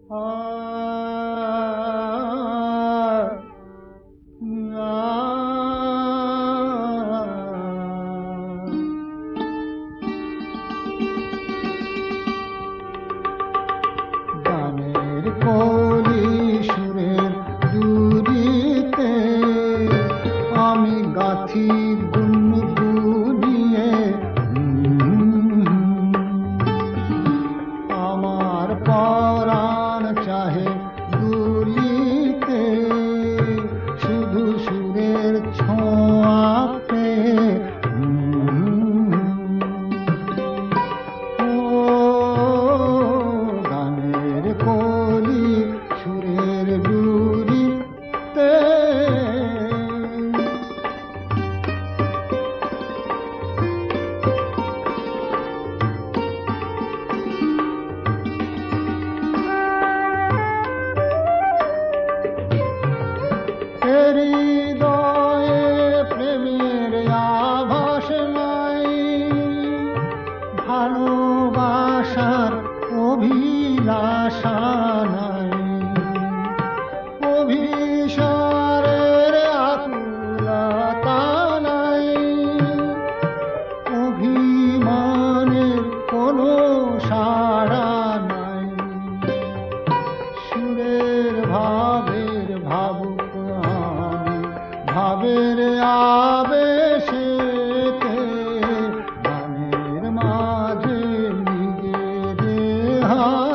গানের কলি সুরের দুরিতে আমি গাথি গুনগুনিয়ে আমার পরাণ চাহে দুলিতে শুধু সুরের ছোঁয়াতে গানের কলি সুরের দুরিতে হৃদয়ে প্রেমের আভাস নাই, ভালোবাসার অভিলাষা নাই, অভিসারের আকুলতা নাই, অভিমানের কোনো সাড়া নাই। সুরের ভাবের ভাবুক আমি, ভাবের আবেশেতে গানের মাঝে নিজের